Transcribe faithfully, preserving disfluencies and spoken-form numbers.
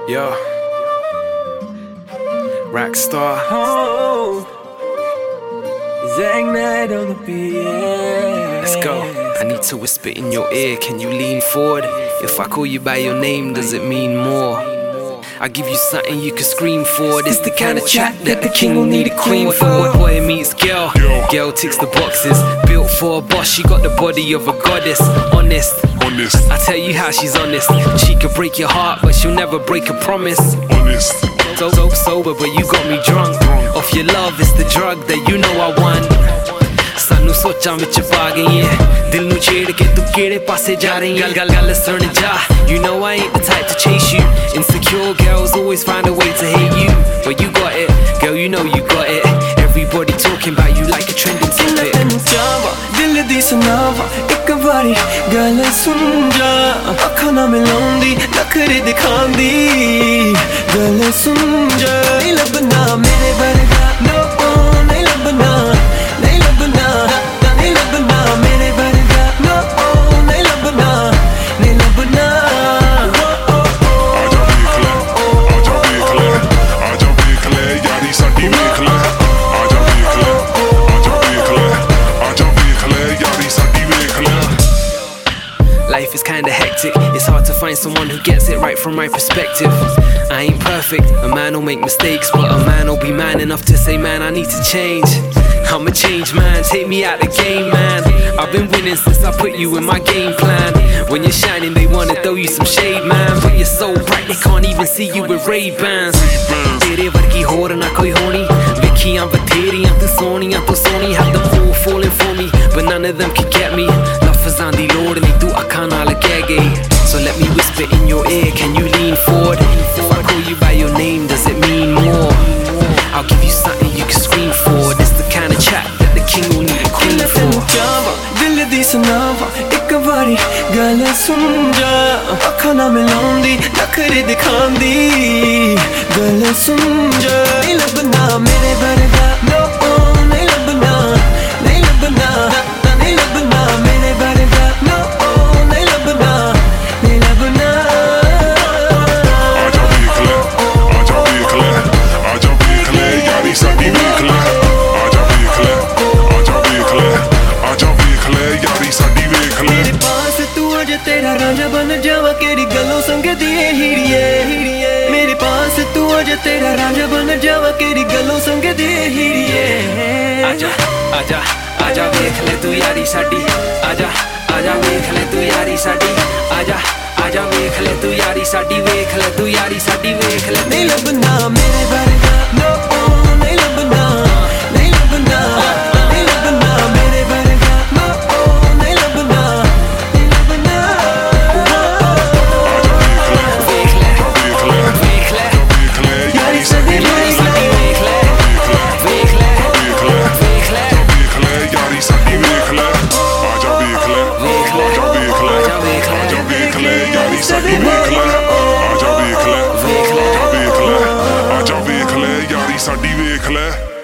Yo, Rockstar. Oh, Zang Night on the beat. Let's go. I need to whisper in your ear. Can you lean forward? If I call you by your name, does it mean more? I give you something you can scream for. This the kind of chat that the king will need a queen for. Boy meets girl, girl ticks the boxes. Built for a boss, she got the body of a goddess. Honest, honest. I tell you how she's honest. She could break your heart, but she'll never break a promise. Honest. So, so sober, but you got me drunk. Off your love, it's the drug that you know I want. ਸਾਨੂੰ ਸੋਚਾਂ ਵਿੱਚ ਪਾ ਗਈ ਐ ਦਿਲ ਨੂੰ ਛੇੜ ਕੇ ਤੂੰ ਕਿਹੜੇ ਪਾਸੇ ਜਾ ਰਹੀ ਐ ਗੱਲ ਗੱਲ ਸੁਣ ਜਾ You know I ain't the type to chase you Insecure girls always find a way to hate you But you got it, girl you know you got it Everybody talking about you like a trending tidbit ਤੈਨੂੰ ਚਾਹਵਾਂ ਦਿਲ ਦੀ ਸੁਣਾਵਾਂ ਇੱਕ ਵਾਰੀ ਗੱਲ ਸੁਣ ਜਾ ਅੱਖਾਂ ਨਾ ਮਿਲਾਉਂਦੀ ਨਖਰੇ ਦਿਖਾਉਂਦੀ ਗੱਲ ਸੁਣ ਜਾ ਨਹੀਂ ਲੱਭਣਾ ਮੇਰੇ ਵਰਗਾ No ਨਹੀਂ ਲੱਭਣਾ ਨਹੀਂ ਲੱਭਣਾ ਨਹੀਂ ਲੱਭਣਾ ਮੇਰੇ ਵਰਗਾ No ਨਹੀਂ ਲੱਭਣਾ ਨਹੀਂ ਲੱਭਣਾ ਆਜਾ ਵੇਖ ਲੈ ਆਜਾ ਵੇਖ ਲੈ ਯਾਰੀ ਸਾਡੀ ਵੇਖ ਲੈ ਆਜਾ ਵੇਖ ਲੈ ਆਜਾ ਵੇਖ ਲੈ ਆਜਾ ਵੇਖ ਲੈ ਯਾਰੀ ਸਾਡੀ ਵੇਖ ਲੈ Life is kinda hectic, it's hard to find someone who gets it right from my perspective I ain't perfect, a man will make mistakes But a man will be man enough to say man I need to change I'm a changed man, take me out the game man I've been winning since I put you in my game plan When you're shining they wanna throw you some shade man But you're so bright they can't even see you with Ray-Bans Tere vargi hor na koi honi Vikhiyan batheriyan tu soniyan tu soni Have them all falling for me But none of them can get me Lafazan di lord nahi tu akhan naal keh gayi So let me whisper in your ear, can you lean forward? If I call you by your name, does it mean more? I'll give you something you can scream for This the kind of chat that the king will need a queen for ਤੈਨੂੰ ਚਾਹਵਾਂ ਦਿਲ ਦੀ ਸੁਣਾਵਾਂ ਇੱਕ ਵਾਰੀ ਗੱਲ ਸੁਣ ਜਾ ਅੱਖਾਂ ਨਾ ਮਿਲਾਉਂਦੀ ਨਖਰੇ ਦਿਖਾਉਂਦੀ ਗੱਲ ਸੁਣ ਜਾ ਨਹੀਂ ਲੱਭਣਾ ਮੇਰੇ ਵਰਗਾ No ਨਹੀਂ ਲੱਭਣਾ ਨਹੀਂ ਲੱਭਣਾ ਨਹੀਂ ਲੱਭਣਾ ਮੇਰੇ ਵਰਗਾ No ਨਹੀਂ ਲੱਭਣਾ ਨਹੀਂ ਲੱਭਣਾ ਆਜਾ ਵੇਖ ਲੈ ਆਜਾ ਵੇਖ ਲੈ ਆਜਾ ਵੇਖ ਲੈ ਯਾਰੀ ਸਾਡੀ ਵੇਖ ਲੈ ਆਜਾ ਵੇਖ ਲੈ ਆਜਾ ਵੇਖ ਲੈ ਆਜਾ ਵੇਖ ਲੈ ਯਾਰੀ ਸਾਡੀ ਵੇਖ ਲੈ ਮੇਰੇ ਪਾਸ ਤੂੰ ਅਜੇ ਤੇਰਾ ਰਾਂਝਾ ਬਣ ਜਾਵਾਂ ਕਿਹੜੀ ਗੱਲੋਂ ਸੰਗਦੀ ਏ ਹੀਰੀਏ ਮੇਰੇ ਪਾਸ ਤੂੰ ਅਜੇ ਤੇਰਾ ਰਾਂਝਾ ਬਣ ਜਾਵਾਂ ਕਿਹੜੀ ਗੱਲੋਂ ਸੰਗਦੀ ਏ ਹੀਰੀਏ ਆਜਾ ਆਜਾ ਆਜਾ ਵੇਖ ਲੈ ਤੂੰ ਯਾਰੀ ਸਾਡੀ ਆਜਾ ਆਜਾ ਵੇਖ ਲੈ ਤੂੰ ਯਾਰੀ ਸਾਡੀ ਆਜਾ ਆਜਾ ਵੇਖ ਲੈ ਤੂੰ ਯਾਰੀ ਸਾਡੀ ਵੇਖ ਲੈ ਤੂੰ ਯਾਰੀ ਸਾਡੀ ਵੇਖ ਲੈ ਨਹੀਂ ਲੱਭਣਾ ਮੇਰੇ ਵਰਗਾ No ਨਹੀਂ ਲੱਭਣਾ ਨਹੀਂ ਲੱਭਣਾ ਨਹੀਂ ਲੱਭਣਾ ਮੇਰੇ ਵਰਗਾ No ਨਹੀਂ ਲੱਭਣਾ ਨਹੀਂ ਲੱਭਣਾ ਵੇਖ ਲੈ ਵੇਖ ਲੈ ਵੇਖ ਲੈ ਵੇਖ ਲੈ ਯਾਰੀ ਸਾਡੀ ਯਾਰੀ ਸਾਡੀ ਵੇਖ ਲੈ ਵੇਖ ਲੈ ਵੇਖ ਲੈ ਵੇਖ ਲੈ ਵੇਖ ਲੈ ਯਾਰੀ ਸਾਡੀ ਵੇਖ ਲੈ ਆਜਾ ਵੇਖ ਲੈ ਵੇਖ ਲੈ ਆਜਾ ਵੇਖ ਲੈ ਆਜਾ ਵੇਖ ਲੈ ਆਜਾ ਵੇਖ ਲੈ ਯਾਰੀ ਸਾਡੀ ਵੇਖ ਲੈ ਆਜਾ ਵੇਖ ਲੈ ਵੇਖ ਲੈ ਆਜਾ ਵੇਖ ਲੈ ਆਜਾ ਵੇਖ ਲੈ ਯਾਰੀ ਸਾਡੀ ਵੇਖ ਲੈ